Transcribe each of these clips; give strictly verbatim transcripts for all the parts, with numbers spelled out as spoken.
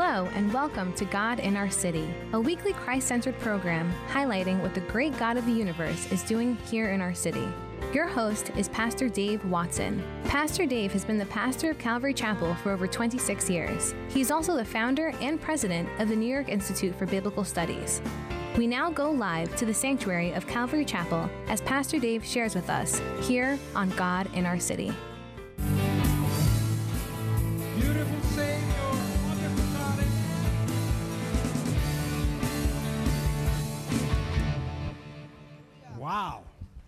Hello and welcome to God in Our City, a weekly Christ-centered program highlighting what the great God of the universe is doing here in our city. Your host is Pastor Dave Watson. Pastor Dave has been the pastor of Calvary Chapel for over twenty-six years. He's also the founder and president of the New York Institute for Biblical Studies. We now go live to the sanctuary of Calvary Chapel as Pastor Dave shares with us here on God in Our City. Beautiful Savior, wonderful God. Wow.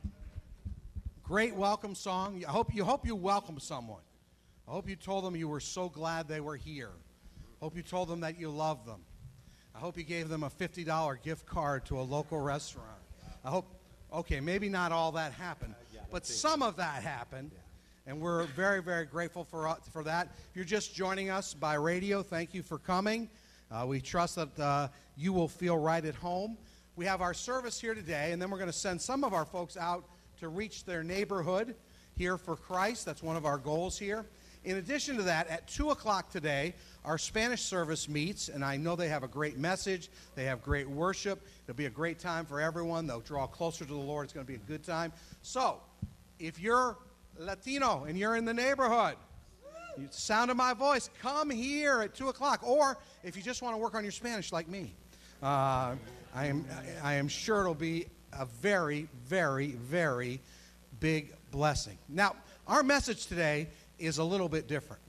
Great welcome song. I hope you hope you welcome someone. I hope you told them you were so glad they were here. Hope you told them that you love them. I hope you gave them a fifty dollar gift card to a local restaurant. I hope, okay, maybe not all that happened, but some of that happened. And we're very, very grateful for, uh, for that. If you're just joining us by radio, thank you for coming. Uh, we trust that uh, you will feel right at home. We have our service here today, and then we're going to send some of our folks out to reach their neighborhood here for Christ. That's one of our goals here. In addition to that, at two o'clock today, our Spanish service meets, and I know they have a great message. They have great worship. It'll be a great time for everyone. They'll draw closer to the Lord. It's going to be a good time. So, if you're Latino and you're in the neighborhood, you sound of my voice, come here at two o'clock. Or if you just want to work on your Spanish like me, uh, I am I am sure it'll be a very, very, very big blessing. Now, our message today is a little bit different.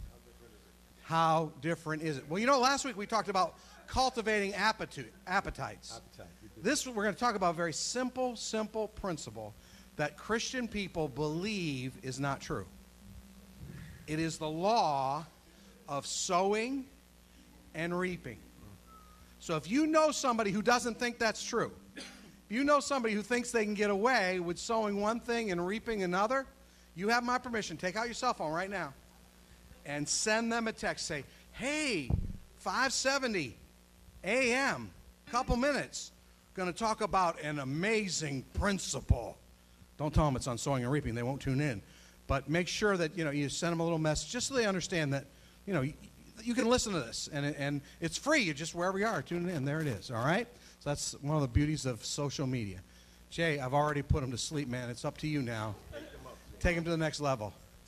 How different is it? Well, you know, last week we talked about cultivating appetite, appetites. Appetite. This we're going to talk about a very simple, simple principle that Christian people believe is not true. It is the law of sowing and reaping. So if you know somebody who doesn't think that's true, if you know somebody who thinks they can get away with sowing one thing and reaping another, you have my permission. Take out your cell phone right now and send them a text. Say, hey, five seventy A M, couple minutes, going to talk about an amazing principle. Don't tell them it's on sowing and reaping. They won't tune in. But make sure that, you know, you send them a little message just so they understand that, you know, you, you can listen to this. And, and it's free. You just, wherever you are, tune in. There it is. All right? So that's one of the beauties of social media. Jay, I've already put them to sleep, man. It's up to you now. Take them to the next level.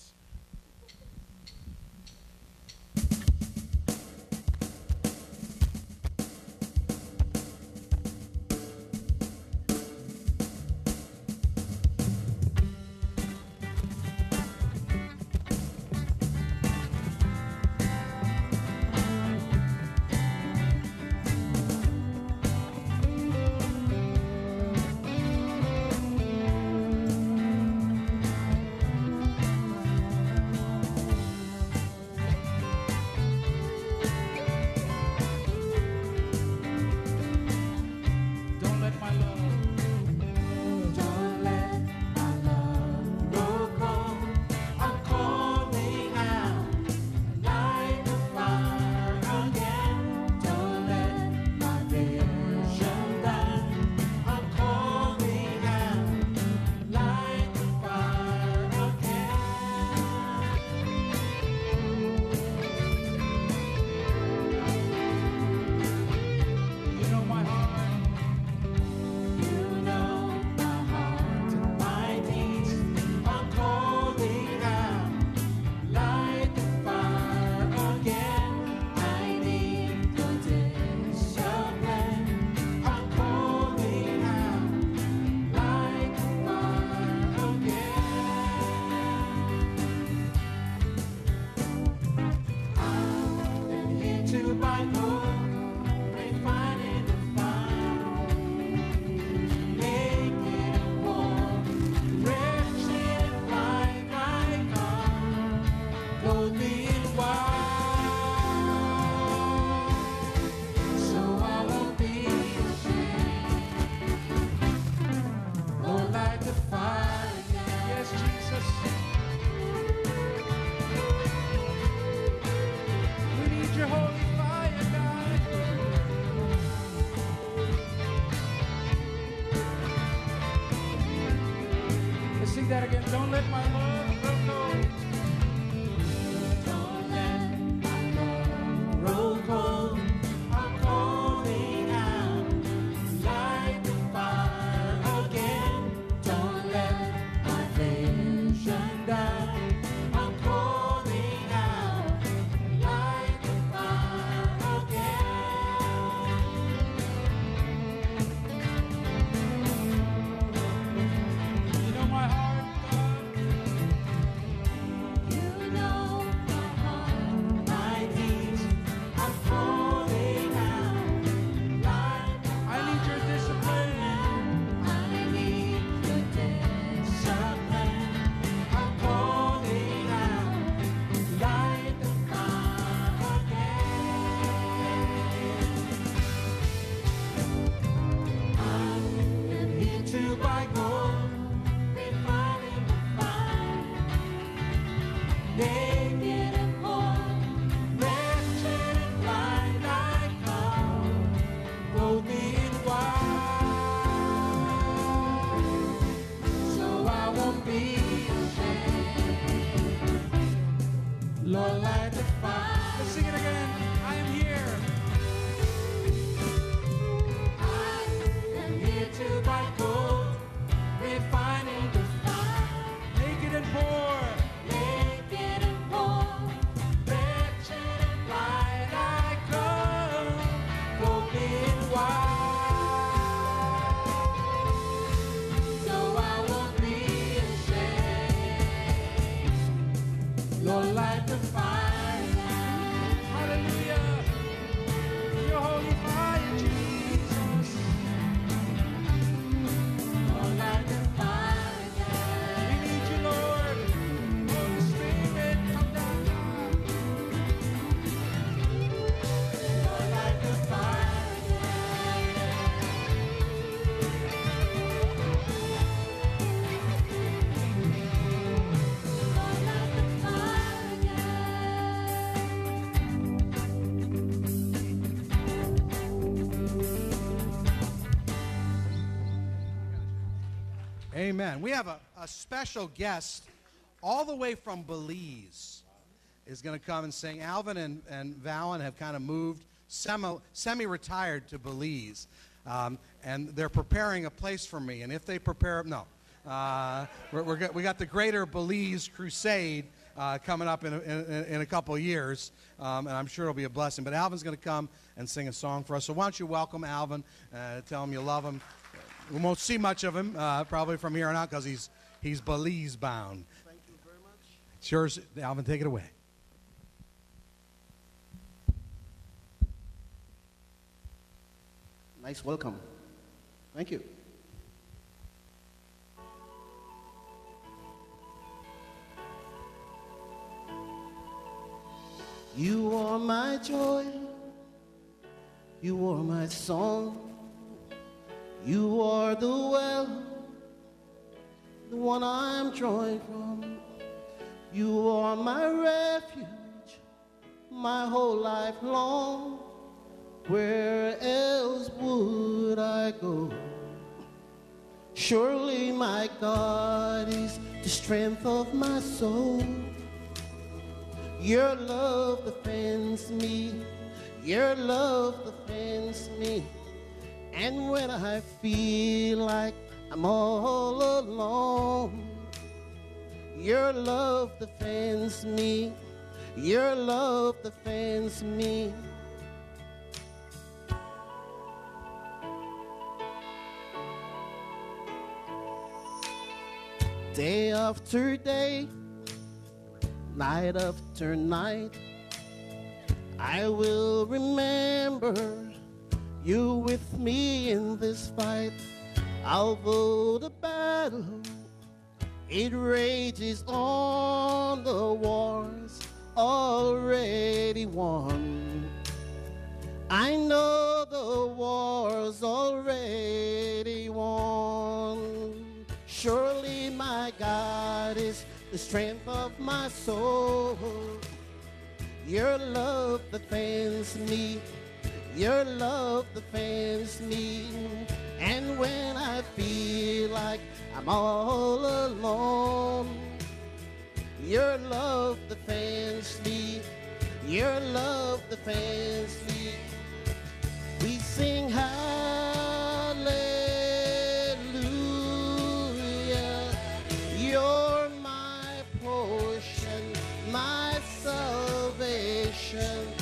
Sing that again. Don't let my love grow cold. Don't let my love grow cold. to buy gold, refining the fire. Naked and poor, wretched and blind, I come, clothe me in white, so I won't be ashamed. Lord, light the fire. Let's sing it again. I am here. To buy gold, refining the fire. Naked and poor, naked and poor, wretched and blind, I come, clothed in white, so I won't be ashamed. Lord, light the fire now. Hallelujah. Your holy fire, Jesus. Light the fire again. We need you, Lord. Holy Spirit, come down. Lord, light the fire again. Lord, light the fire Amen. We have a, a special guest all the way from Belize is going to come and sing. Alvin and, and Valen have kind of moved semi, semi-retired to Belize. Um, and they're preparing a place for me. And if they prepare, no. Uh, we're, we're, we got the Greater Belize Crusade uh, coming up in a, in, in a couple of years. Um, and I'm sure it'll be a blessing. But Alvin's going to come and sing a song for us. So why don't you welcome Alvin, uh, tell him you love him. We won't see much of him, uh, probably from here on out, because he's he's Belize bound. Thank you very much. It's yours, Alvin. Take it away. Nice welcome. Thank you. You are my joy. You are my song. You are the well, the one I'm drawing from. You are my refuge, my whole life long. Where else would I go? Surely my God is the strength of my soul. Your love defends me. Your love defends me. And when I feel like I'm all alone, your love defends me. Your love defends me. Day after day, night after night, I will remember you with me in this fight. Although the battle, it rages on, the war's already won. I know the war's already won. Surely my God is the strength of my soul. Your love defends me. Your love defends me. And when I feel like I'm all alone, your love defends me. Your love defends me. We sing hallelujah. You're my portion, my salvation.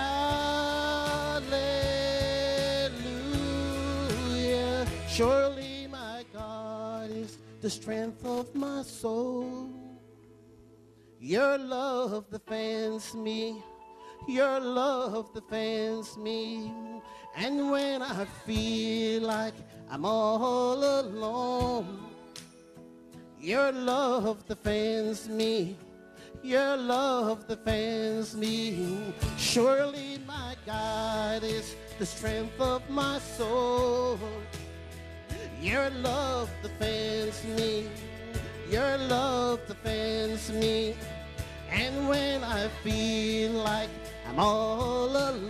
Hallelujah. Surely my God is the strength of my soul. Your love defends me. Your love defends me. And when I feel like I'm all alone, your love defends me. Your love defends me. Surely my God is the strength of my soul. Your love defends me. Your love defends me. And when I feel like I'm all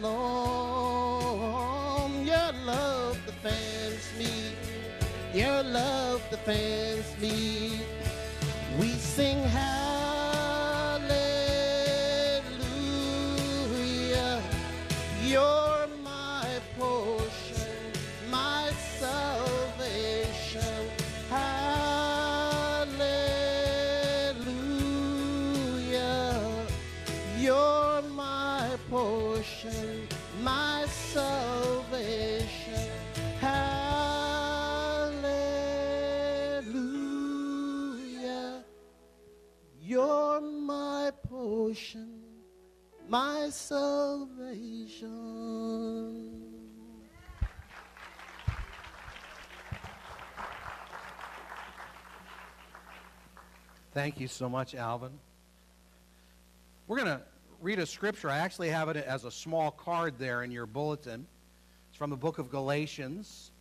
alone, your love defends me. Your love defends me. We sing hallelujah. You're my portion, my salvation. Hallelujah. You're my portion, my salvation. Hallelujah. You're my portion, my salvation. Thank you so much, Alvin. We're going to read a scripture. I actually have it as a small card there in your bulletin. It's from the book of Galatians,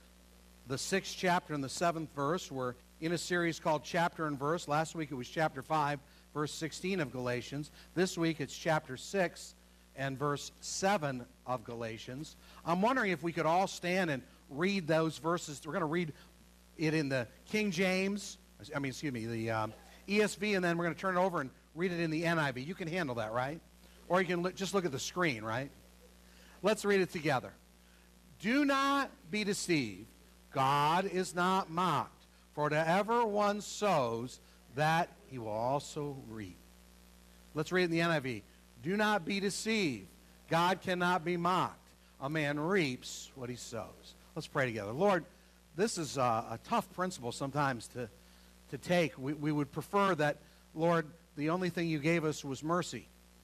the sixth chapter and the seventh verse. We're in a series called Chapter and Verse. Last week it was chapter five, verse sixteen of Galatians. This week it's chapter six and verse seven of Galatians. I'm wondering if we could all stand and read those verses. We're going to read it in the King James, I mean, excuse me, the um, E S V, and then we're going to turn it over and read it in the N I V. You can handle that, right? Or you can look, just look at the screen, right? Let's read it together. Do not be deceived. God is not mocked. For whatever one sows, that he will also reap. Let's read it in the N I V. Do not be deceived. God cannot be mocked. A man reaps what he sows. Let's pray together. Lord, this is a, a tough principle sometimes to, to take. We, we would prefer that, Lord, the only thing you gave us was mercy.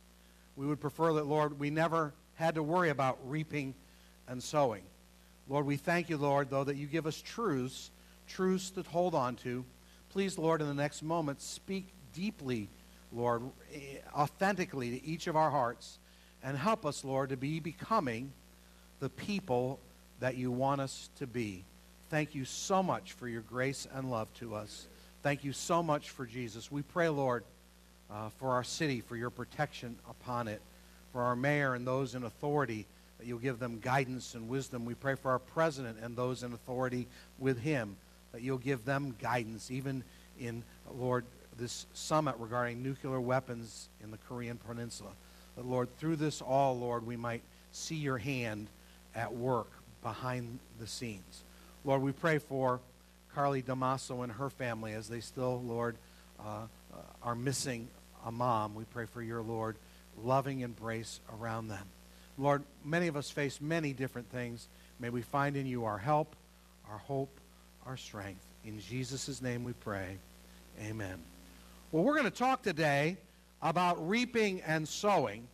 We would prefer that, Lord, we never had to worry about reaping and sowing. Lord, we thank you, Lord, though, that you give us truths, truths to hold on to. Please, Lord, in the next moment, speak deeply, Lord, authentically to each of our hearts, and help us, Lord, to be becoming the people that you want us to be. Thank you so much for your grace and love to us. Thank you so much for Jesus. We pray, Lord, uh, for our city, for your protection upon it, for our mayor and those in authority, that you'll give them guidance and wisdom. We pray for our president and those in authority with him, that you'll give them guidance, even in, Lord, this summit regarding nuclear weapons in the Korean Peninsula. That, Lord, through this all, Lord, we might see your hand at work behind the scenes. Lord, we pray for Carly Damaso and her family as they still, Lord, uh, uh, are missing a mom. We pray for your, Lord, loving embrace around them. Lord, many of us face many different things. May we find in you our help, our hope, our strength. In Jesus' name we pray. Amen. Well, we're going to talk today about reaping and sowing.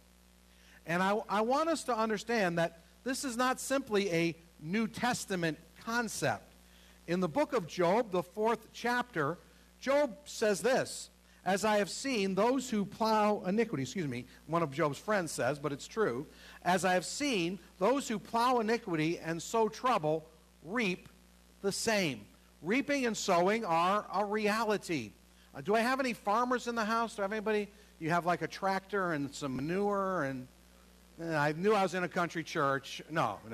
And I, I want us to understand that this is not simply a New Testament concept. In the book of Job, the fourth chapter, Job says this: as I have seen those who plow iniquity, excuse me, one of Job's friends says, but it's true, as I have seen those who plow iniquity and sow trouble reap the same. Reaping and sowing are a reality. Uh, do I have any farmers in the house? Do I have anybody? You have like a tractor and some manure and eh, I knew I was in a country church. No, no.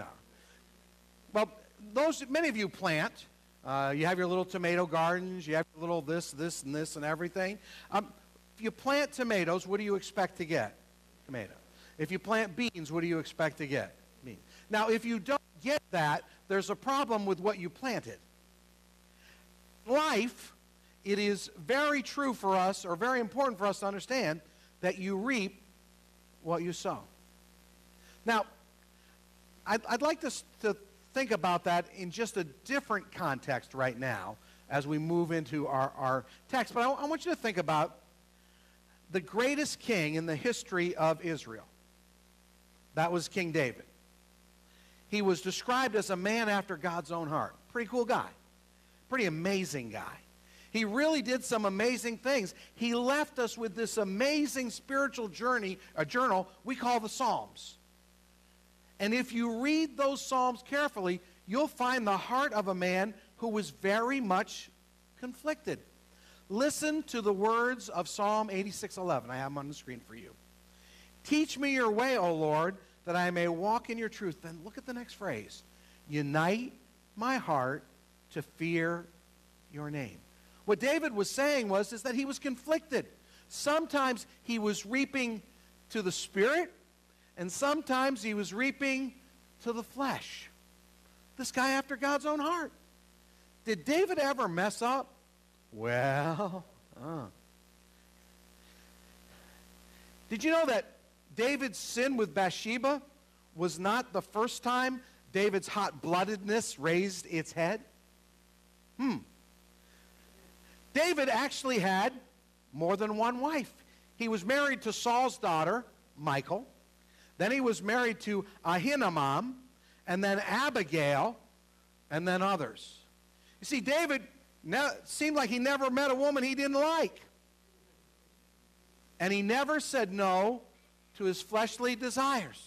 Well, those, many of you plant. Uh, you have your little tomato gardens. You have your little this, this, and this, and everything. Um, if you plant tomatoes, what do you expect to get? Tomato. If you plant beans, what do you expect to get? Beans. Now, if you don't get that, there's a problem with what you planted. Life, it is very true for us, or very important for us to understand, that you reap what you sow. Now, I'd, I'd like to, to think about that in just a different context right now as we move into our, our text. But I, I want you to think about the greatest king in the history of Israel. That was King David. He was described as a man after God's own heart. Pretty cool guy. Pretty amazing guy. He really did some amazing things. He left us with this amazing spiritual journey, a journal we call the Psalms. And if you read those Psalms carefully, you'll find the heart of a man who was very much conflicted. Listen to the words of Psalm eighty-six eleven. I have them on the screen for you. Teach me your way, O Lord, that I may walk in your truth. Then look at the next phrase. Unite my heart to fear your name. What David was saying was is that he was conflicted. Sometimes he was reaping to the spirit, and sometimes he was reaping to the flesh. This guy after God's own heart. Did David ever mess up? Well, uh. Did you know that David's sin with Bathsheba was not the first time David's hot-bloodedness raised its head? Hmm. David actually had more than one wife. He was married to Saul's daughter, Michal. Then he was married to Ahinoam, and then Abigail, and then others. You see, David ne- seemed like he never met a woman he didn't like. And he never said no to his fleshly desires.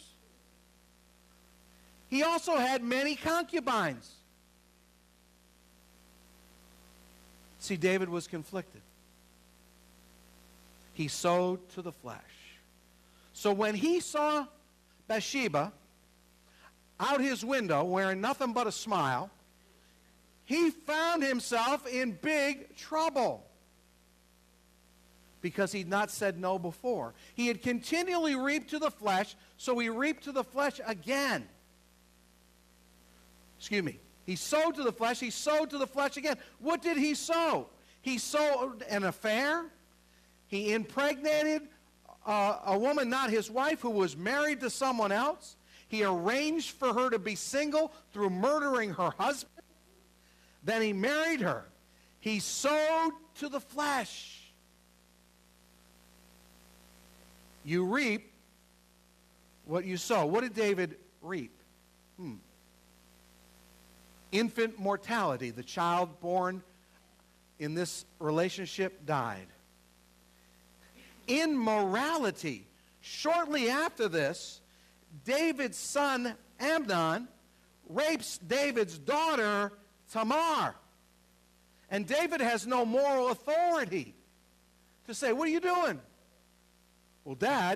He also had many concubines. See, David was conflicted. He sowed to the flesh. So when he saw Bathsheba out his window wearing nothing but a smile, he found himself in big trouble because he'd not said no before. He had continually reaped to the flesh, so he reaped to the flesh again. Excuse me. He sowed to the flesh. He sowed to the flesh again. What did he sow? He sowed an affair. He impregnated uh, a woman, not his wife, who was married to someone else. He arranged for her to be single through murdering her husband. Then he married her. He sowed to the flesh. You reap what you sow. What did David reap? Hmm. Infant mortality. The child born in this relationship died. Immorality. Shortly after this, David's son Amnon rapes David's daughter Tamar. And David has no moral authority to say, what are you doing? Well, Dad.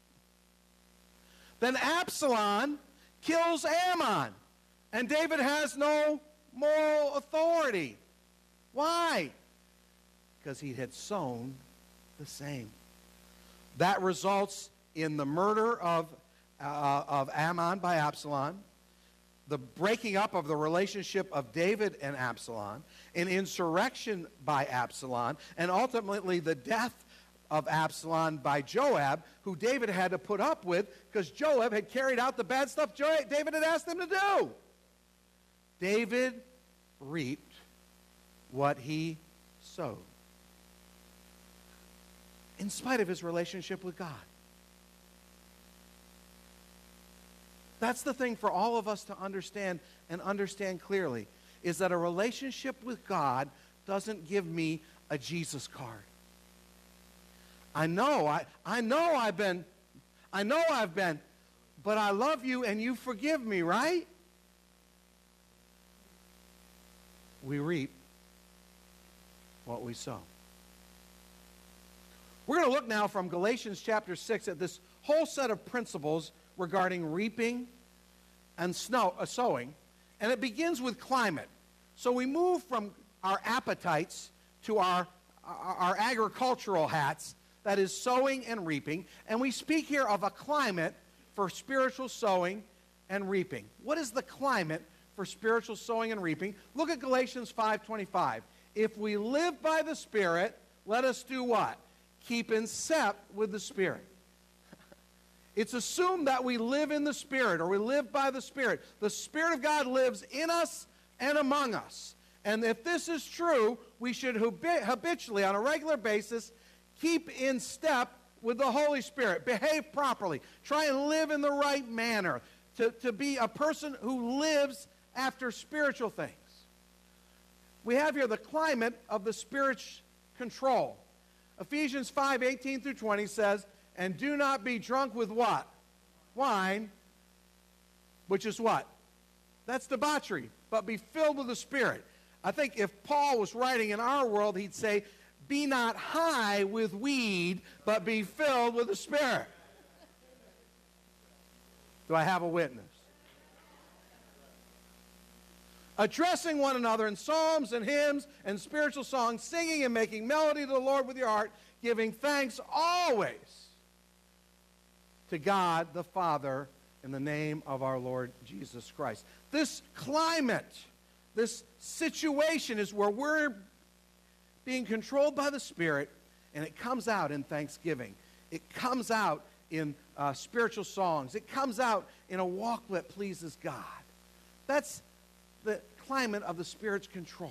Then Absalom kills Ammon. And David has no moral authority. Why? Because he had sown the same. That results in the murder of, uh, of Ammon by Absalom, the breaking up of the relationship of David and Absalom, an insurrection by Absalom, and ultimately the death of Absalom by Joab, who David had to put up with because Joab had carried out the bad stuff jo- David had asked him to do. David reaped what he sowed, in spite of his relationship with God. That's the thing for all of us to understand and understand clearly, is that a relationship with God doesn't give me a Jesus card. I know, I, I know I've been, I know I've been, but I love you and you forgive me, right? We reap what we sow. We're going to look now from Galatians chapter six at this whole set of principles regarding reaping and snow, uh, sowing, and it begins with climate. So we move from our appetites to our, our, our agricultural hats, that is sowing and reaping, and we speak here of a climate for spiritual sowing and reaping. What is the climate for spiritual sowing and reaping? Look at Galatians five twenty-five. If we live by the Spirit, let us do what? Keep in step with the Spirit. It's assumed that we live in the Spirit, or we live by the Spirit. The Spirit of God lives in us and among us. And if this is true, we should habitually, on a regular basis, keep in step with the Holy Spirit. Behave properly. Try and live in the right manner. To, to be a person who lives after spiritual things. We have here the climate of the Spirit's control. Ephesians five eighteen through twenty says, and do not be drunk with what? Wine, which is what? That's debauchery. But be filled with the Spirit. I think if Paul was writing in our world, he'd say, be not high with weed, but be filled with the Spirit. Do I have a witness? Addressing one another in psalms and hymns and spiritual songs, singing and making melody to the Lord with your heart, giving thanks always to God the Father in the name of our Lord Jesus Christ. This climate, this situation is where we're being controlled by the Spirit, and it comes out in thanksgiving. It comes out in uh, spiritual songs. It comes out in a walk that pleases God. That's the climate of the Spirit's control.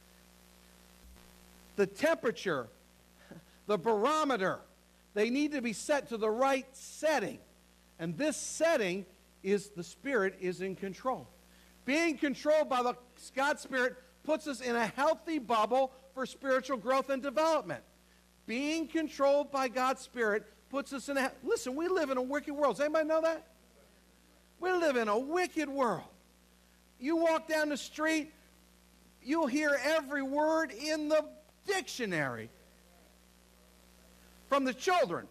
The temperature, the barometer, they need to be set to the right setting. And this setting is the Spirit is in control. Being controlled by the God's Spirit puts us in a healthy bubble for spiritual growth and development. Being controlled by God's Spirit puts us in a... Listen, we live in a wicked world. Does anybody know that? We live in a wicked world. You walk down the street, you'll hear every word in the dictionary from the children.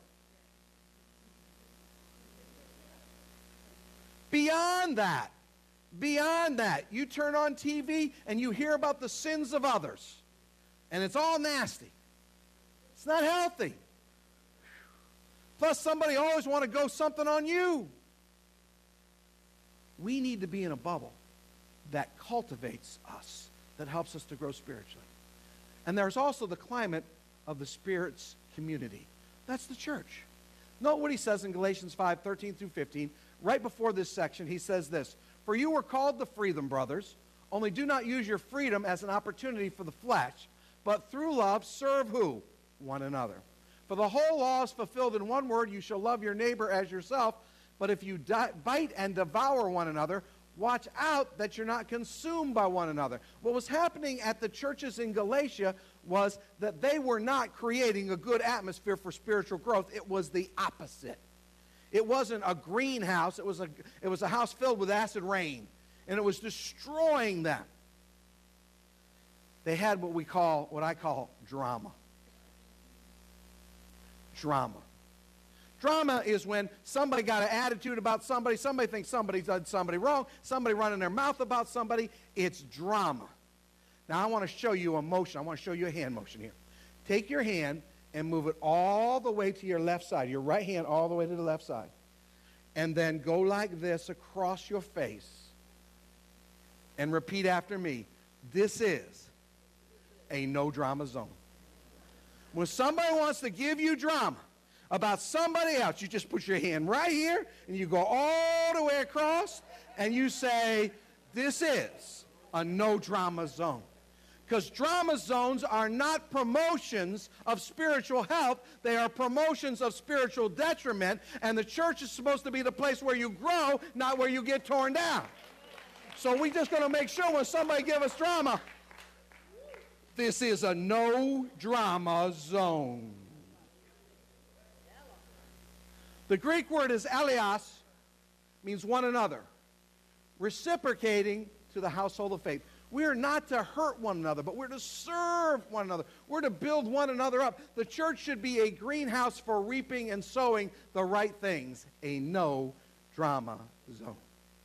Beyond that, beyond that, you turn on T V and you hear about the sins of others. And it's all nasty. It's not healthy. Plus, somebody always want to go something on you. We need to be in a bubble that cultivates us, that helps us to grow spiritually. And there's also the climate of the Spirit's community. That's the church. Note what he says in Galatians five, thirteen through fifteen. Right before this section, he says this, for you were called to freedom, brothers, only do not use your freedom as an opportunity for the flesh, but through love serve who? One another. For the whole law is fulfilled in one word, you shall love your neighbor as yourself. But if you di- bite and devour one another, watch out that you're not consumed by one another. What was happening at the churches in Galatia was that they were not creating a good atmosphere for spiritual growth. It was the opposite. It wasn't a greenhouse. It was a, it was a house filled with acid rain. And it was destroying them. They had what we call, what I call drama. Drama. Drama is when somebody got an attitude about somebody, somebody thinks somebody's done somebody wrong, somebody running their mouth about somebody. It's drama. Now, I want to show you a motion. I want to show you a hand motion here. Take your hand and move it all the way to your left side, your right hand all the way to the left side. And then go like this across your face and repeat after me. This is a no-drama zone. When somebody wants to give you drama about somebody else, you just put your hand right here, and you go all the way across, and you say, this is a no-drama zone. Because drama zones are not promotions of spiritual health. They are promotions of spiritual detriment, and the church is supposed to be the place where you grow, not where you get torn down. So we're just going to make sure when somebody gives us drama, this is a no-drama zone. The Greek word is alios, means one another, reciprocating to the household of faith. We are not to hurt one another, but we're to serve one another. We're to build one another up. The church should be a greenhouse for reaping and sowing the right things, a no-drama zone.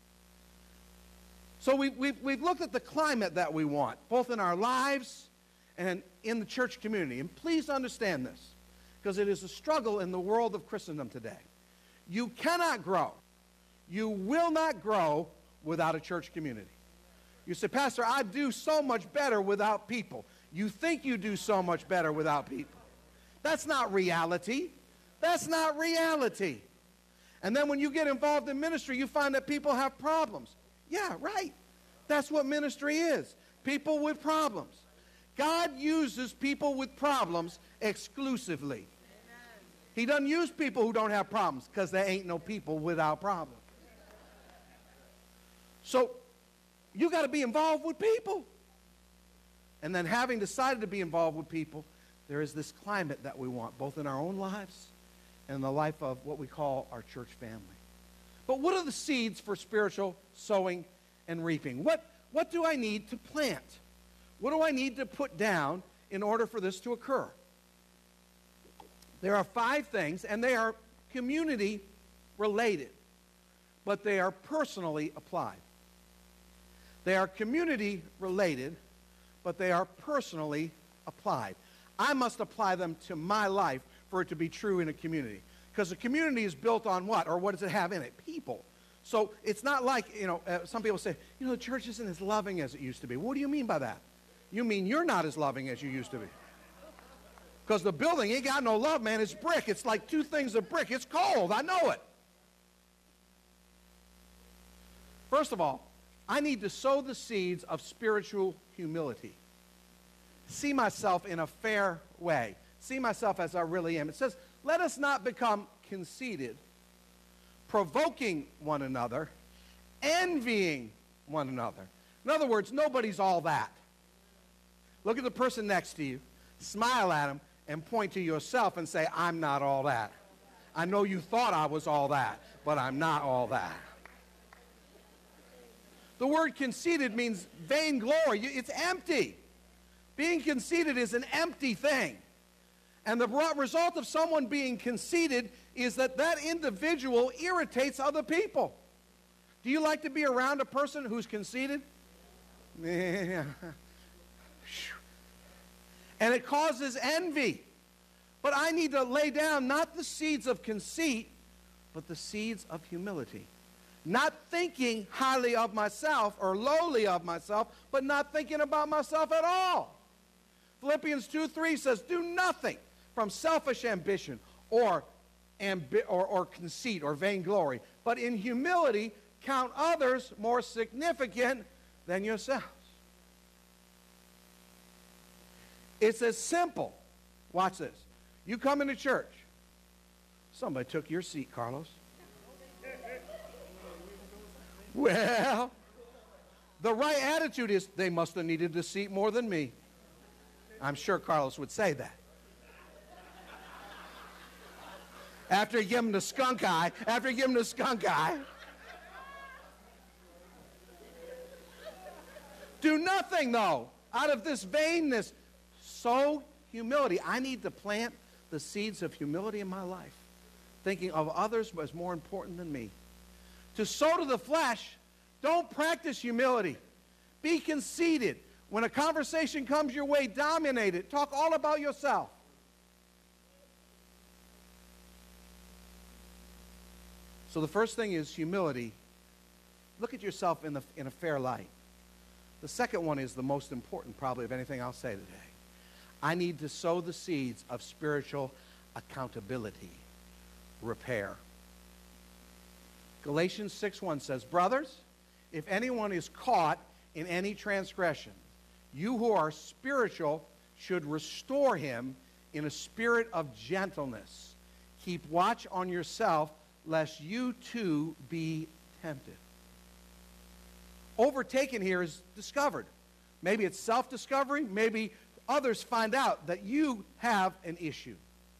So we, we've, we've looked at the climate that we want, both in our lives and in the church community. And please understand this, because it is a struggle in the world of Christendom today. You cannot grow. You will not grow without a church community. You say, Pastor, I do so much better without people. You think you do so much better without people. That's not reality. That's not reality. And then when you get involved in ministry, you find that people have problems. Yeah, right. That's what ministry is. People with problems. God uses people with problems exclusively. He doesn't use people who don't have problems, because there ain't no people without problems. So you got to be involved with people. And then having decided to be involved with people, there is this climate that we want, both in our own lives and in the life of what we call our church family. But what are the seeds for spiritual sowing and reaping? What, what do I need to plant? What do I need to put down in order for this to occur? There are five things, and they are community related, but they are personally applied. They are community related, but they are personally applied. I must apply them to my life for it to be true in a community. Because a community is built on what? Or what does it have in it? People. So it's not like, you know, uh, some people say, you know, the church isn't as loving as it used to be. What do you mean by that? You mean you're not as loving as you used to be. Because the building ain't got no love, man. It's brick. It's like two things of brick. It's cold. I know it. First of all, I need to sow the seeds of spiritual humility. See myself in a fair way. See myself as I really am. It says, let us not become conceited, provoking one another, envying one another. In other words, nobody's all that. Look at the person next to you, smile at him, and point to yourself and say, I'm not all that. I know you thought I was all that, but I'm not all that. The word conceited means vainglory. It's empty. Being conceited is an empty thing. And the result of someone being conceited is that that individual irritates other people. Do you like to be around a person who's conceited? And it causes envy. But I need to lay down not the seeds of conceit, but the seeds of humility. Not thinking highly of myself or lowly of myself, but not thinking about myself at all. Philippians two three says, do nothing from selfish ambition or, ambi- or, or conceit or vainglory, but in humility count others more significant than yourselves. It's as simple. Watch this. You come into church. Somebody took your seat, Carlos. Well, the right attitude is, they must have needed the seat more than me. I'm sure Carlos would say that. After you give him the skunk eye, after you give him the skunk eye. Do nothing, though, out of this vainness. Sow humility. I need to plant the seeds of humility in my life, thinking of others as more important than me. To sow to the flesh, don't practice humility. Be conceited. When a conversation comes your way, dominate it. Talk all about yourself. So the first thing is humility. Look at yourself in, the, in a fair light. The second one is the most important probably of anything I'll say today. I need to sow the seeds of spiritual accountability, repair. Galatians six one says, brothers, if anyone is caught in any transgression, you who are spiritual should restore him in a spirit of gentleness. Keep watch on yourself, lest you too be tempted. Overtaken here is discovered. Maybe it's self-discovery. Maybe others find out that you have an issue.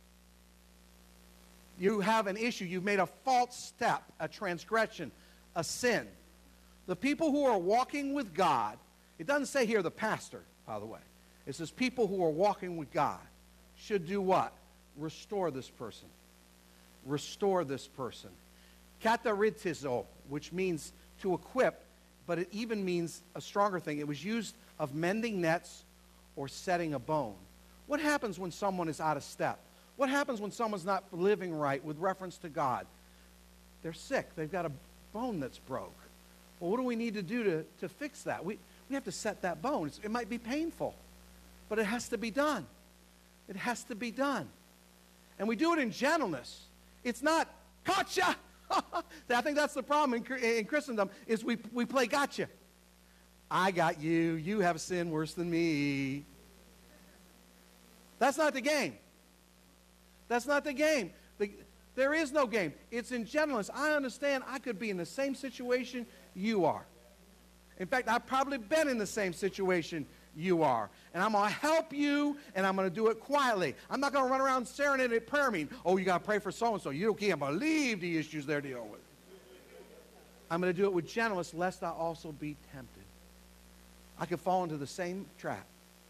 You have an issue. You've made a false step, a transgression, a sin. The people who are walking with God, it doesn't say here the pastor, by the way. It says people who are walking with God should do what? Restore this person. Restore this person. Kataritizo, which means to equip, but it even means a stronger thing. It was used of mending nets or setting a bone. What happens when someone is out of step? What happens when someone's not living right with reference to God? They're sick. They've got a bone that's broke. Well, what do we need to do to, to fix that? We, we have to set that bone. It's, it might be painful, but it has to be done. It has to be done. And we do it in gentleness. It's not, gotcha! I think that's the problem in, in Christendom, is we, we play gotcha. I got you. You have sin worse than me. That's not the game. That's not the game. The, there is no game. It's in gentleness. I understand I could be in the same situation you are. In fact, I've probably been in the same situation you are. And I'm going to help you, and I'm going to do it quietly. I'm not going to run around serenading at prayer meeting. Oh, you got to pray for so-and-so. You can't believe the issues they're dealing with. I'm going to do it with gentleness, lest I also be tempted. I could fall into the same trap.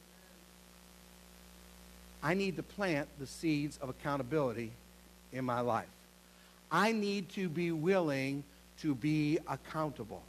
I need to plant the seeds of accountability in my life. I need to be willing to be accountable.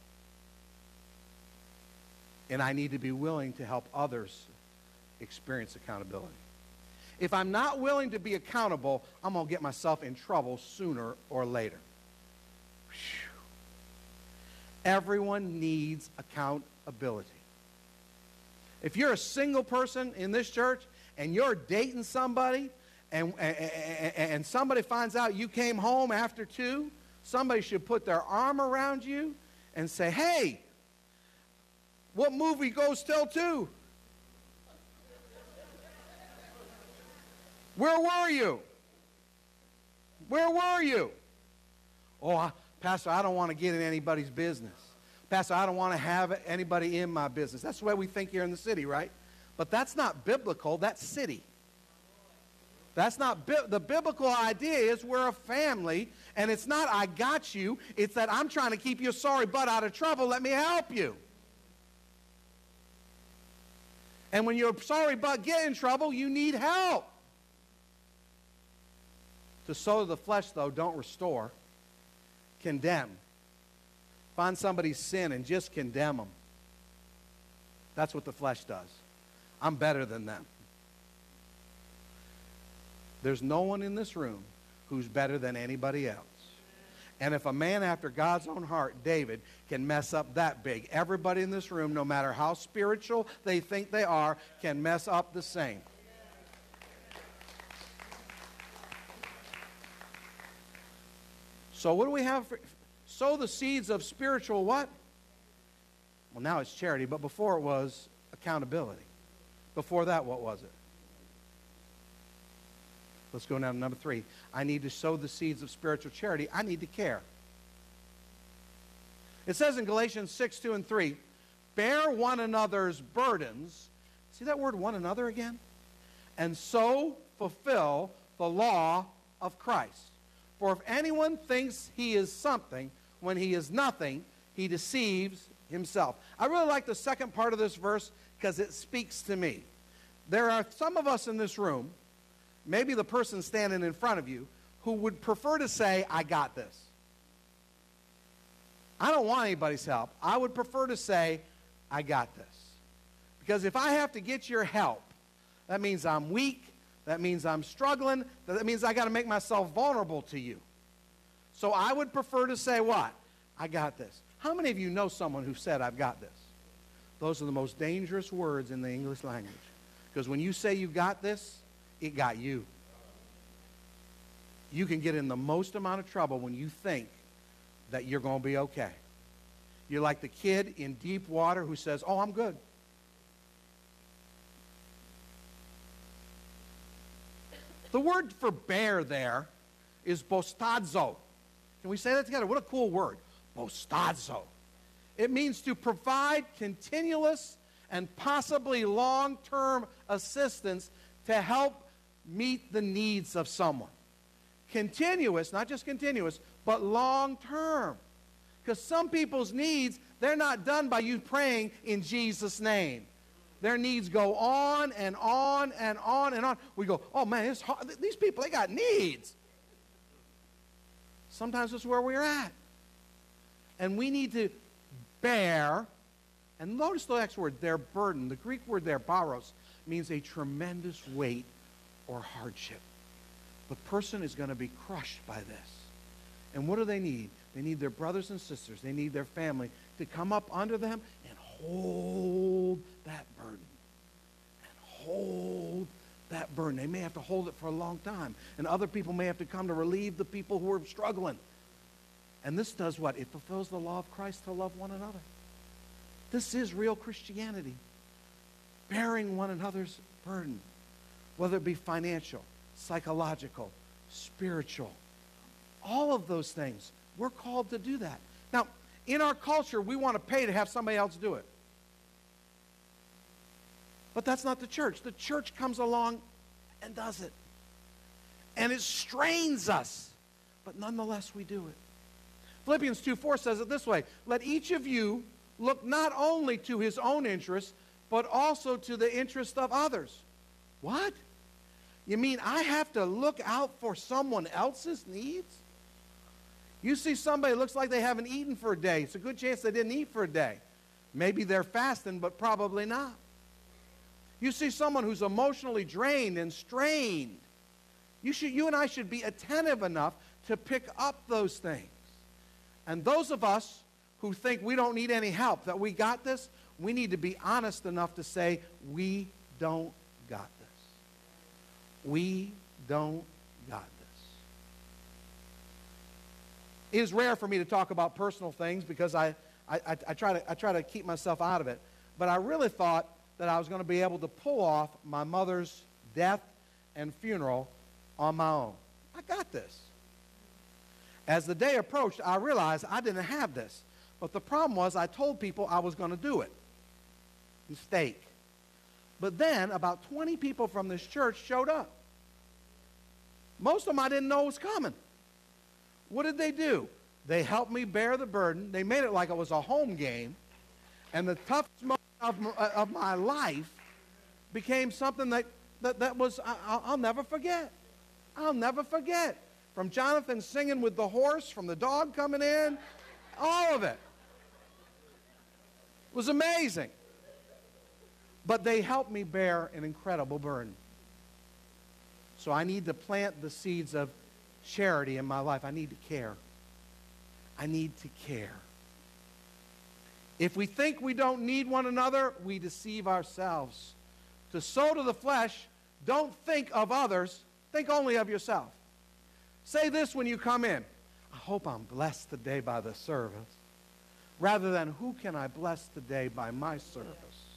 And I need to be willing to help others experience accountability. If I'm not willing to be accountable, I'm going to get myself in trouble sooner or later. Whew. Everyone needs accountability. If you're a single person in this church and you're dating somebody and, and, and somebody finds out you came home after two, somebody should put their arm around you and say, hey, what movie goes till two? Where were you? Where were you? Oh, I, Pastor, I don't want to get in anybody's business. Pastor, I don't want to have anybody in my business. That's the way we think here in the city, right? But that's not biblical. That's city. That's not bi- the biblical idea is we're a family, and it's not I got you. It's that I'm trying to keep your sorry butt out of trouble. Let me help you. And when your sorry butt get in trouble, you need help. To sow the flesh, though, don't restore. Condemn. Find somebody's sin and just condemn them. That's what the flesh does. I'm better than them. There's no one in this room who's better than anybody else. And if a man after God's own heart, David, can mess up that big, everybody in this room, no matter how spiritual they think they are, can mess up the same. So what do we have? For, sow the seeds of spiritual what? Well, now it's charity, but before it was accountability. Before that, what was it? Let's go down to number three. I need to sow the seeds of spiritual charity. I need to care. It says in Galatians six, two and three, bear one another's burdens. See that word one another again? And so fulfill the law of Christ. For if anyone thinks he is something when he is nothing, he deceives himself. I really like the second part of this verse because it speaks to me. There are some of us in this room, maybe the person standing in front of you, who would prefer to say, I got this. I don't want anybody's help. I would prefer to say, I got this. Because if I have to get your help, that means I'm weak. That means I'm struggling. That means I got to make myself vulnerable to you. So I would prefer to say what? I got this. How many of you know someone who said, I've got this? Those are the most dangerous words in the English language. Because when you say you got this, it got you. You can get in the most amount of trouble when you think that you're going to be okay. You're like the kid in deep water who says, oh, I'm good. The word for bear there is bostazo. Can we say that together? What a cool word. Bostazo. It means to provide continuous and possibly long-term assistance to help meet the needs of someone. Continuous, not just continuous, but long-term. Because some people's needs, they're not done by you praying in Jesus' name. Their needs go on and on and on and on. We go, oh man, it's hard. These people, they got needs. Sometimes that's where we're at. And we need to bear, and notice the next word, their burden. The Greek word there, baros, means a tremendous weight or hardship. The person is going to be crushed by this. And what do they need? They need their brothers and sisters. They need their family to come up under them and hold that burden. And hold that burden. They may have to hold it for a long time. And other people may have to come to relieve the people who are struggling. And this does what? It fulfills the law of Christ to love one another. This is real Christianity. Bearing one another's burden. Whether it be financial, psychological, spiritual. All of those things. We're called to do that. Now, in our culture, we want to pay to have somebody else do it. But that's not the church. The church comes along and does it. And it strains us. But nonetheless, we do it. Philippians two four says it this way. Let each of you look not only to his own interests, but also to the interest of others. What? You mean I have to look out for someone else's needs? You see somebody looks like they haven't eaten for a day. It's a good chance they didn't eat for a day. Maybe they're fasting, but probably not. You see someone who's emotionally drained and strained. You should, you and I should be attentive enough to pick up those things. And those of us who think we don't need any help, that we got this, we need to be honest enough to say, we don't got this. We don't got this. It is rare for me to talk about personal things because I, I, I, I, try to, I try to keep myself out of it. But I really thought that I was going to be able to pull off my mother's death and funeral on my own. I got this. As the day approached, I realized I didn't have this. But the problem was I told people I was going to do it. Mistake. But then about twenty people from this church showed up. Most of them I didn't know was coming. What did they do? They helped me bear the burden. They made it like it was a home game. And the toughest moment of, of my life became something that, that, that was, I, I'll never forget. I'll never forget. From Jonathan singing with the horse, from the dog coming in, all of it. It was amazing. But they helped me bear an incredible burden. So I need to plant the seeds of charity in my life. I need to care. I need to care. If we think we don't need one another, we deceive ourselves. To sow to the flesh, don't think of others, think only of yourself. Say this when you come in. I hope I'm blessed today by the service, rather than who can I bless today by my service.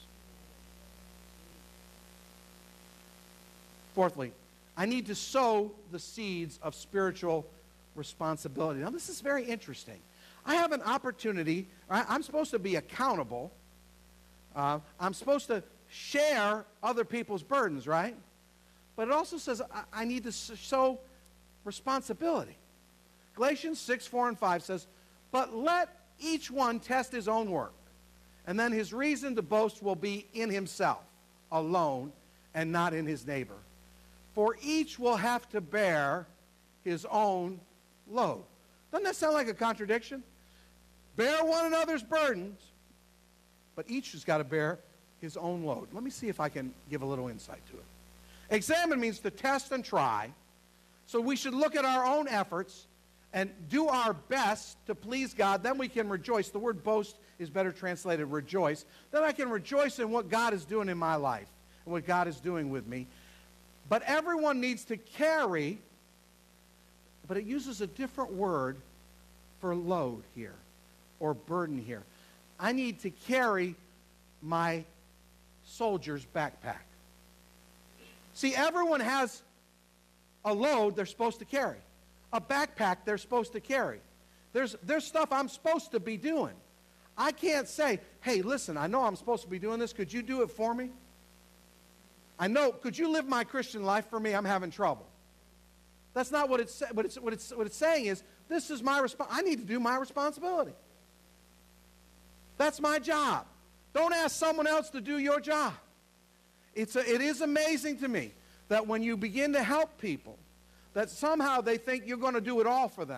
Fourthly, I need to sow the seeds of spiritual responsibility. Now, this is very interesting. I have an opportunity. Right? I'm supposed to be accountable. Uh, I'm supposed to share other people's burdens, right? But it also says I, I need to sow responsibility. Galatians six, four, and five says, but let each one test his own work, and then his reason to boast will be in himself alone and not in his neighbor. For each will have to bear his own load. Doesn't that sound like a contradiction? Bear one another's burdens, but each has got to bear his own load. Let me see if I can give a little insight to it. Examine means to test and try. So we should look at our own efforts and do our best to please God. Then we can rejoice. The word boast is better translated rejoice. Then I can rejoice in what God is doing in my life and what God is doing with me. But everyone needs to carry, but it uses a different word for load here or burden here. I need to carry my soldier's backpack. See, everyone has a load they're supposed to carry. A backpack they're supposed to carry. There's, there's stuff I'm supposed to be doing. I can't say, hey, listen, I know I'm supposed to be doing this. Could you do it for me? I know, could you live my Christian life for me? I'm having trouble. That's not what it's, what it's, what it's, what it's saying is, this is my response. I need to do my responsibility. That's my job. Don't ask someone else to do your job. It's a, it is amazing to me that when you begin to help people, that somehow they think you're going to do it all for them.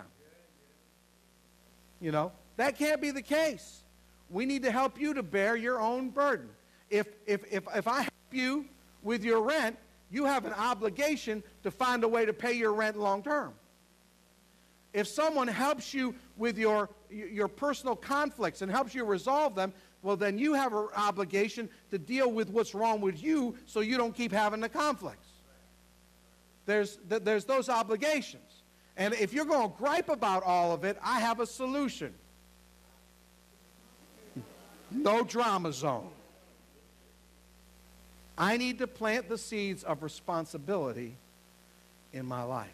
You know, that can't be the case. We need to help you to bear your own burden. If, if, if, if I help you with your rent, you have an obligation to find a way to pay your rent long term. If someone helps you with your, your personal conflicts and helps you resolve them, well, then you have an obligation to deal with what's wrong with you so you don't keep having the conflicts. There's, there's those obligations. And if you're going to gripe about all of it, I have a solution. No drama zone. I need to plant the seeds of responsibility in my life.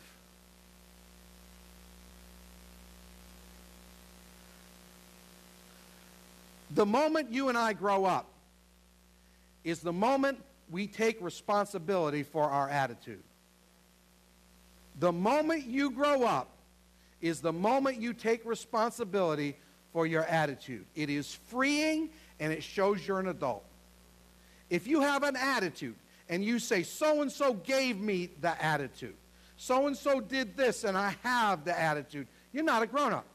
The moment you and I grow up is the moment we take responsibility for our attitude. The moment you grow up is the moment you take responsibility for your attitude. It is freeing and it shows you're an adult. If you have an attitude and you say, so-and-so gave me the attitude, so-and-so did this and I have the attitude, you're not a grown-up.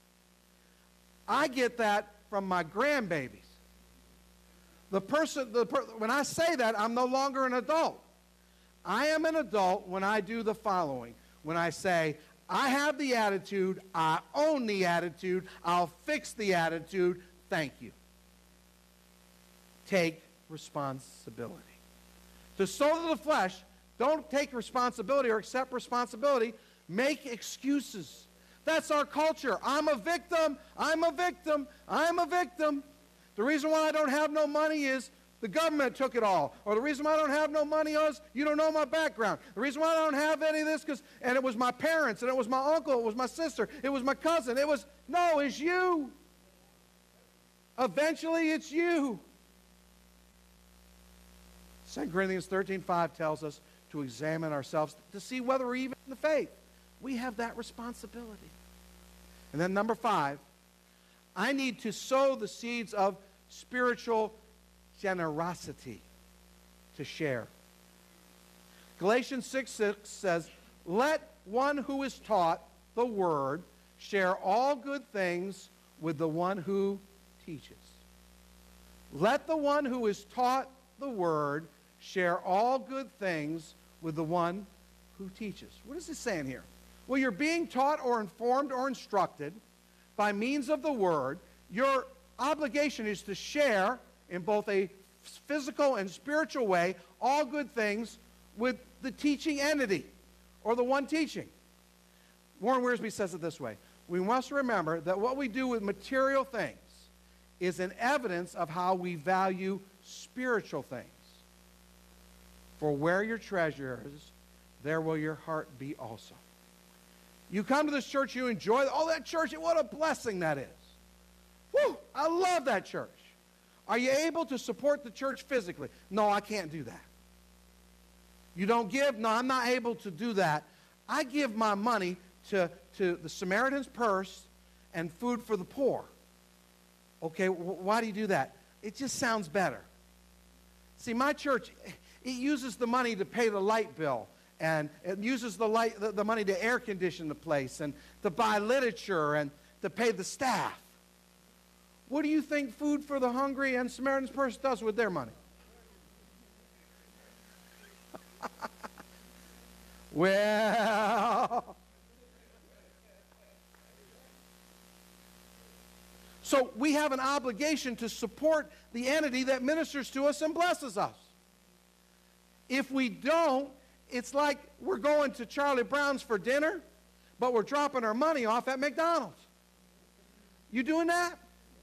I get that from my grandbabies. The person, the per, when I say that, I'm no longer an adult. I am an adult when I do the following. When I say, I have the attitude, I own the attitude, I'll fix the attitude, thank you. Take responsibility. To sow to the flesh, don't take responsibility or accept responsibility. Make excuses. That's our culture. I'm a victim. I'm a victim. I'm a victim. The reason why I don't have no money is the government took it all. Or the reason why I don't have no money is you don't know my background. The reason why I don't have any of this because, and it was my parents, and it was my uncle, it was my sister, it was my cousin, it was, no, it's you. Eventually it's you. Second Corinthians thirteen five tells us to examine ourselves to see whether we're even in the faith. We have that responsibility. And then number five, I need to sow the seeds of spiritual generosity to share. Galatians six six says, let one who is taught the word share all good things with the one who teaches. Let the one who is taught the word share all good things with the one who teaches. What is it saying here? Well, you're being taught or informed or instructed by means of the word. Your obligation is to share in both a physical and spiritual way all good things with the teaching entity or the one teaching. Warren Wiersbe says it this way. We must remember that what we do with material things is an evidence of how we value spiritual things. For where your treasure is, there will your heart be also. You come to this church, you enjoy, oh, that church, what a blessing that is. Whew, I love that church. Are you able to support the church physically? No, I can't do that. You don't give? No, I'm not able to do that. I give my money to, to the Samaritan's Purse and Food for the Poor. Okay, why do you do that? It just sounds better. See, my church, it uses the money to pay the light bill, and it uses the, light, the, the money to air condition the place, and to buy literature, and to pay the staff. What do you think Food for the Hungry and Samaritan's Purse does with their money? Well... So we have an obligation to support the entity that ministers to us and blesses us. If we don't, it's like we're going to Charlie Brown's for dinner, but we're dropping our money off at McDonald's. You doing that?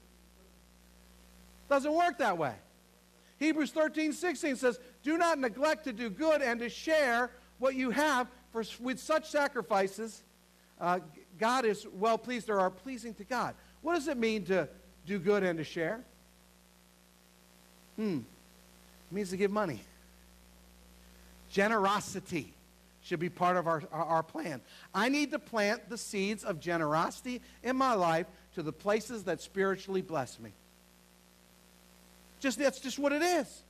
Doesn't work that way. Hebrews thirteen sixteen says, do not neglect to do good and to share what you have, for with such sacrifices, uh, God is well pleased or are pleasing to God. What does it mean to do good and to share? Hmm. It means to give money. Generosity should be part of our, our, our plan. I need to plant the seeds of generosity in my life to the places that spiritually bless me. Just, that's just what it is.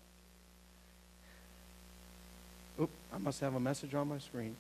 Oop, I must have a message on my screen.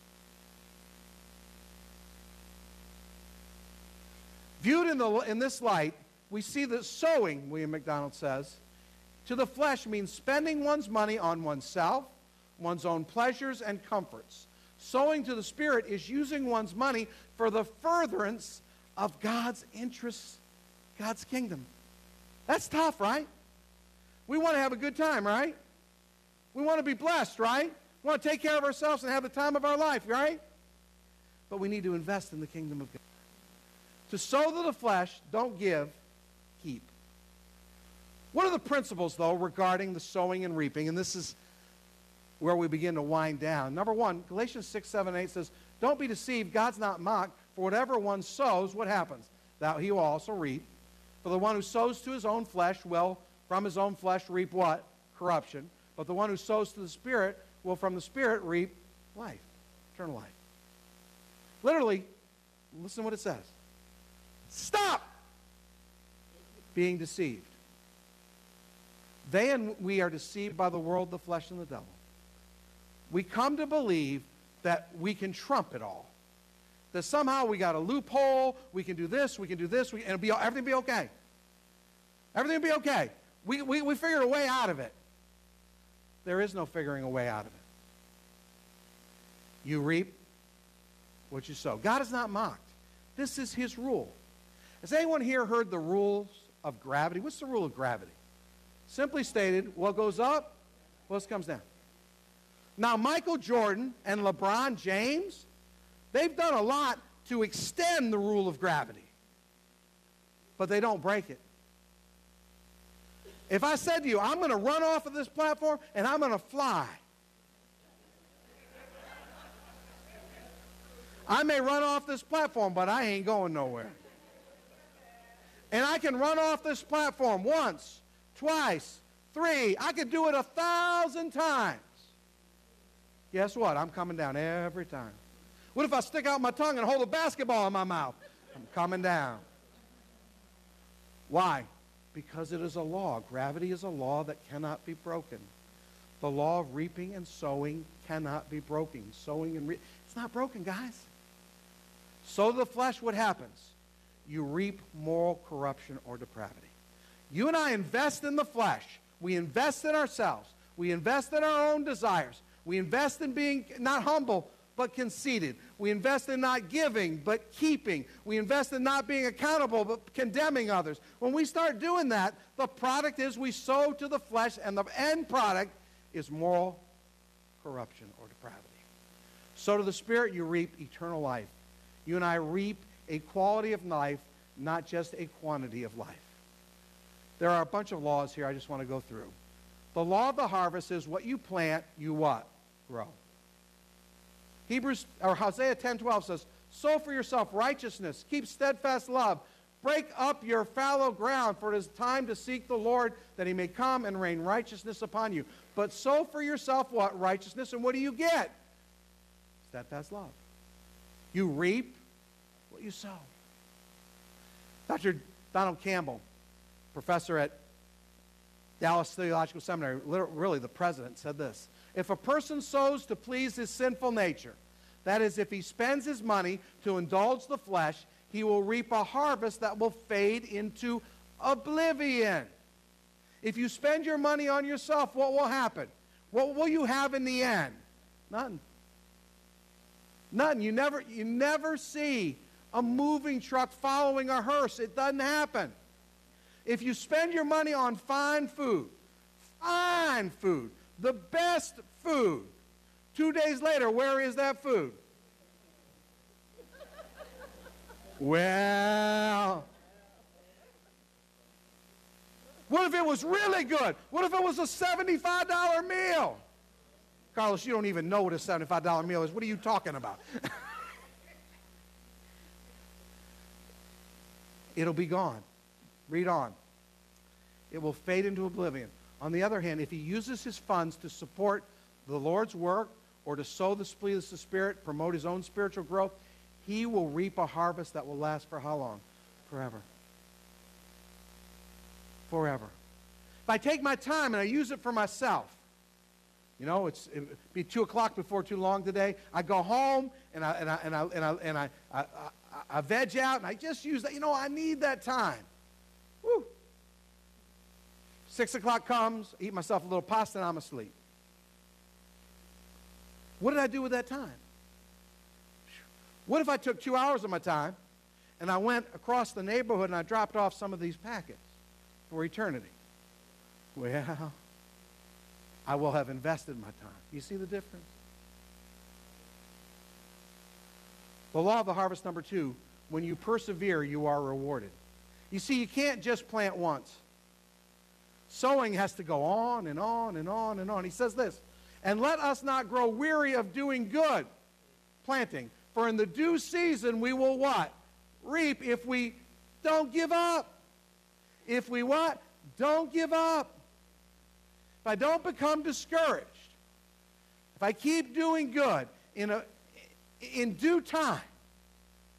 Viewed in, the, in this light, we see that sowing, William MacDonald says, to the flesh means spending one's money on oneself, one's own pleasures and comforts. Sowing to the Spirit is using one's money for the furtherance of God's interests, God's kingdom. That's tough, right? We want to have a good time, right? We want to be blessed, right? We want to take care of ourselves and have the time of our life, right? But we need to invest in the kingdom of God. To sow to the flesh, don't give, keep. What are the principles, though, regarding the sowing and reaping? And this is where we begin to wind down. Number one, Galatians six, seven, eight says, don't be deceived, God's not mocked. For whatever one sows, what happens? That he will also reap. For the one who sows to his own flesh will from his own flesh reap what? Corruption. But the one who sows to the Spirit will from the Spirit reap life, eternal life. Literally, listen to what it says. Stop being deceived. They and we are deceived by the world, the flesh, and the devil. We come to believe that we can trump it all. That somehow we got a loophole, we can do this, we can do this, we, and it'll be, everything will be okay. Everything will be okay. We, we, we figured a way out of it. There is no figuring a way out of it. You reap what you sow. God is not mocked. This is his rule. Has anyone here heard the rules of gravity? What's the rule of gravity? Simply stated, what goes up, what comes down. Now, Michael Jordan and LeBron James, they've done a lot to extend the rule of gravity, but they don't break it. If I said to you, I'm going to run off of this platform and I'm going to fly, I may run off this platform, but I ain't going nowhere. And I can run off this platform once, twice, three. I could do it a thousand times. Guess what? I'm coming down every time. What if I stick out my tongue and hold a basketball in my mouth? I'm coming down. Why? Because it is a law. Gravity is a law that cannot be broken. The law of reaping and sowing cannot be broken. Sowing and reaping. It's not broken, guys. Sow to the flesh, what happens? You reap moral corruption or depravity. You and I invest in the flesh. We invest in ourselves. We invest in our own desires. We invest in being not humble, but conceited. We invest in not giving, but keeping. We invest in not being accountable, but condemning others. When we start doing that, the product is we sow to the flesh, and the end product is moral corruption or depravity. Sow to the Spirit, you reap eternal life. You and I reap a quality of life, not just a quantity of life. There are a bunch of laws here I just want to go through. The law of the harvest is what you plant, you what? Grow. Hebrews, or Hosea ten twelve says, sow for yourself righteousness, keep steadfast love, break up your fallow ground, for it is time to seek the Lord, that he may come and rain righteousness upon you. But sow for yourself what? Righteousness, and what do you get? Steadfast love. You reap what you sow. Doctor Donald Campbell, professor at Dallas Theological Seminary, really the president, said this: if a person sows to please his sinful nature, that is, if he spends his money to indulge the flesh, he will reap a harvest that will fade into oblivion. If you spend your money on yourself, what will happen? What will you have in the end? Nothing. Nothing. You never, you never see a moving truck following a hearse. It doesn't happen. If you spend your money on fine food, fine food, the best food, two days later, where is that food? Well, what if it was really good? What if it was a seventy-five dollar meal? Carlos, you don't even know what a seventy-five dollar meal is. What are you talking about? It'll be gone. Read on. It will fade into oblivion. On the other hand, if he uses his funds to support the Lord's work or to sow the spleen of the Spirit, promote his own spiritual growth, he will reap a harvest that will last for how long? Forever. Forever. If I take my time and I use it for myself, you know, it's it'll be two o'clock before too long today. I go home and I and I and I and I, and I, I, I, I veg out and I just use that. You know, I need that time. Woo. Six o'clock comes, I eat myself a little pasta, and I'm asleep. What did I do with that time? What if I took two hours of my time and I went across the neighborhood and I dropped off some of these packets for eternity? Well, I will have invested my time. You see the difference? The law of the harvest, number two, when you persevere, you are rewarded. You see, you can't just plant once. Sowing has to go on and on and on and on. He says this, and let us not grow weary of doing good, planting. For in the due season we will what? Reap if we don't give up. If we what? Don't give up. If I don't become discouraged, if I keep doing good in, a, in due time,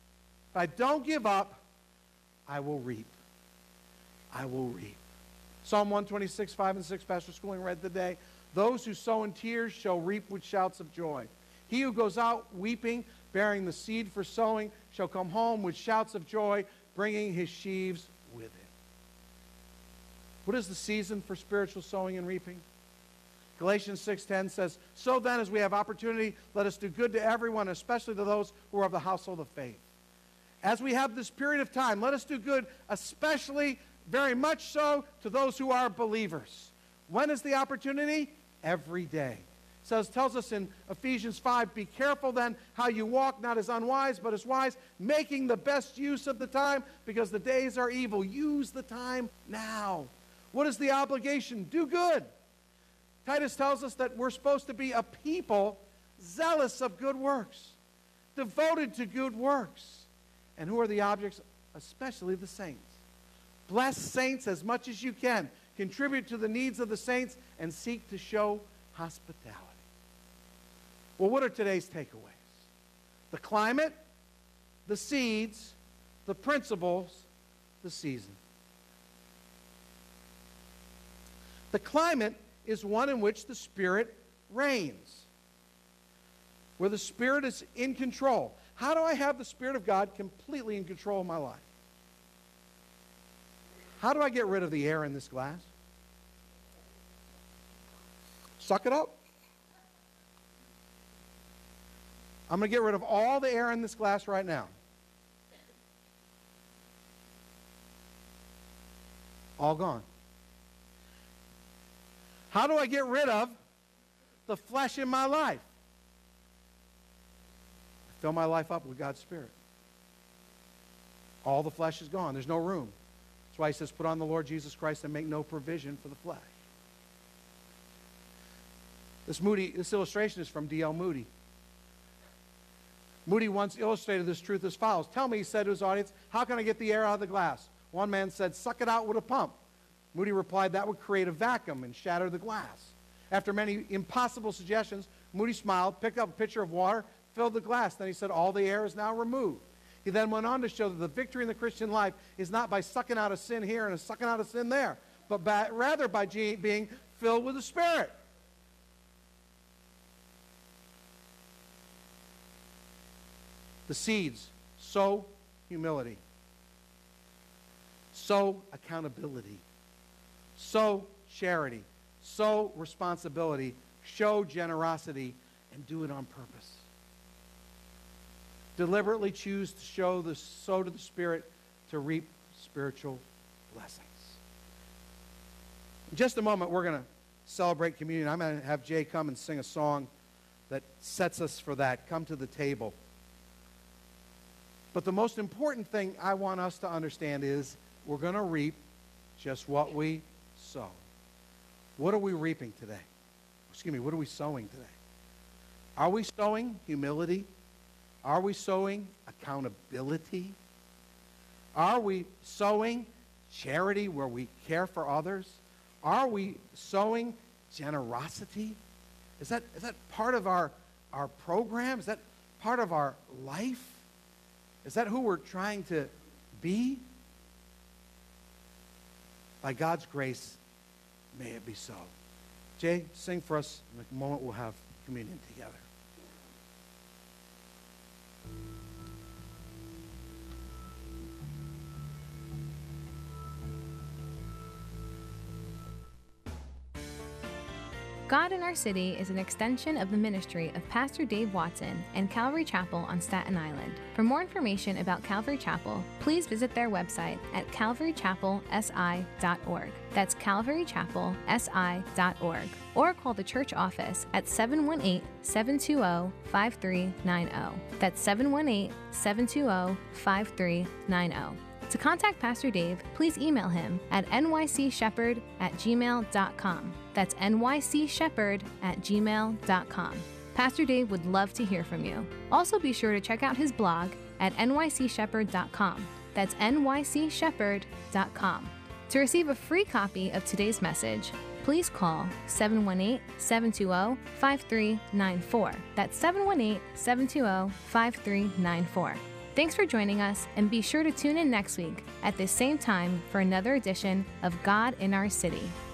if I don't give up, I will reap. I will reap. Psalm one twenty-six, five and six, Pastor Schooling read today. Those who sow in tears shall reap with shouts of joy. He who goes out weeping, bearing the seed for sowing, shall come home with shouts of joy, bringing his sheaves with him. What is the season for spiritual sowing and reaping? Galatians six ten says, so then as we have opportunity, let us do good to everyone, especially to those who are of the household of faith. As we have this period of time, let us do good, especially, very much so, to those who are believers. When is the opportunity? Every day. It says, tells us in Ephesians five, be careful then how you walk, not as unwise, but as wise, making the best use of the time, because the days are evil. Use the time now. What is the obligation? Do good. Titus tells us that we're supposed to be a people zealous of good works, devoted to good works. And who are the objects? Especially the saints. Bless saints as much as you can. Contribute to the needs of the saints and seek to show hospitality. Well, what are today's takeaways? The climate, the seeds, the principles, the season. The climate is one in which the Spirit reigns, where the Spirit is in control. How do I have the Spirit of God completely in control of my life? How do I get rid of the air in this glass? Suck it up. I'm going to get rid of all the air in this glass right now. All gone. How do I get rid of the flesh in my life? I fill my life up with God's Spirit. All the flesh is gone. There's no room. That's why he says, put on the Lord Jesus Christ and make no provision for the flesh. This, Moody, this illustration is from D L Moody. Moody once illustrated this truth as follows. Tell me, he said to his audience, how can I get the air out of the glass? One man said, suck it out with a pump. Moody replied, that would create a vacuum and shatter the glass. After many impossible suggestions, Moody smiled, picked up a pitcher of water, filled the glass. Then he said, all the air is now removed. He then went on to show that the victory in the Christian life is not by sucking out a sin here and a sucking out a sin there, but by, rather by being filled with the Spirit. The seeds, sow humility, sow accountability, sow charity, sow responsibility, show generosity, and do it on purpose. Deliberately choose to show the sow to the Spirit to reap spiritual blessings. In just a moment, we're going to celebrate communion. I'm going to have Jay come and sing a song that sets us for that. Come to the table. But the most important thing I want us to understand is we're going to reap just what we sow. What are we reaping today? Excuse me, what are we sowing today? Are we sowing humility? Are we sowing accountability? Are we sowing charity where we care for others? Are we sowing generosity? Is that, is that part of our, our program? Is that part of our life? Is that who we're trying to be? By God's grace, may it be so. Jay, sing for us. In a moment, we'll have communion together. God in Our City is an extension of the ministry of Pastor Dave Watson and Calvary Chapel on Staten Island. For more information about Calvary Chapel, please visit their website at calvary chapel s i dot org. That's calvary chapel s i dot org. Or call the church office at seven one eight, seven two zero, five three nine zero. That's seven one eight, seven two zero, five three nine zero. To contact Pastor Dave, please email him at n y c shepherd at gmail dot com. That's n y c shepherd at gmail dot com. Pastor Dave would love to hear from you. Also be sure to check out his blog at n y c shepherd dot com. That's n y c shepherd dot com. To receive a free copy of today's message, please call seven one eight, seven two zero, five three nine four. That's seven one eight, seven two zero, five three nine four. Thanks for joining us, and be sure to tune in next week at this same time for another edition of God in Our City.